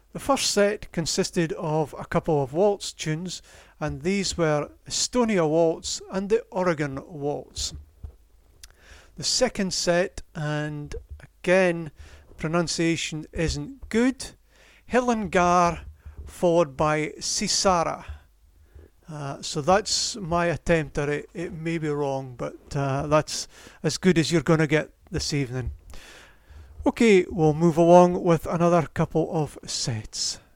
The first set consisted of a couple of waltz tunes, and these were Estonia Waltz and the Oregon Waltz. The second set, and again pronunciation isn't good, Hillengar followed by Sisara. So that's my attempt at it. It may be wrong, but that's as good as you're going to get this evening. Okay, we'll move along with another couple of sets.